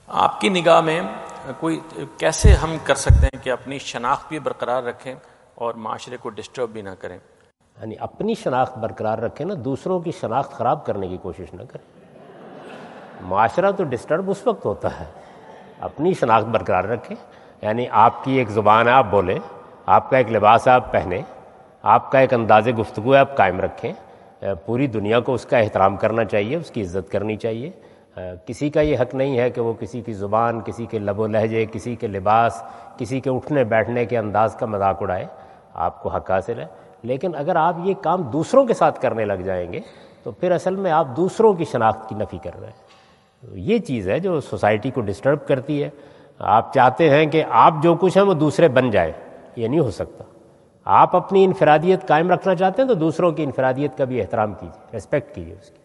आपकी निगाह में कोई कैसे हम कर सकते हैं कि अपनी शनाख्त भी बरकरार रखें और माशरे को डिस्टर्ब भी ना करें? यानी अपनी शनाख्त बरकरार रखें ना, दूसरों की शनाख्त ख़राब करने की कोशिश ना करें। माशरा तो डिस्टर्ब उस वक्त होता है, अपनी शनाख्त बरकरार रखें। यानी आपकी एक ज़ुबान है, आप बोलें, आपका एक लिबास है, आप पहने, आपका एक अंदाज़े गुफ्तगू है, आप कायम रखें। पूरी दुनिया को उसका एहतराम करना चाहिए, उसकी इज़्ज़त करनी चाहिए। किसी का ये हक़ नहीं है कि वो किसी की ज़ुबान, किसी के लबो लहजे, किसी के लिबास, किसी के उठने बैठने के अंदाज़ का मजाक उड़ाए। आपको हक़ हासिल है, लेकिन अगर आप ये काम दूसरों के साथ करने लग जाएंगे तो फिर असल में आप दूसरों की शनाख्त की नफ़ी कर रहे हैं। तो ये चीज़ है जो सोसाइटी को डिस्टर्ब करती है। आप चाहते हैं कि आप जो कुछ हैं वो दूसरे बन जाए, ये नहीं हो सकता। आप अपनी इनफरादियत कायम रखना चाहते हैं तो दूसरों की इनफरादियत का भी एहतराम कीजिए, रेस्पेक्ट कीजिए उसकी।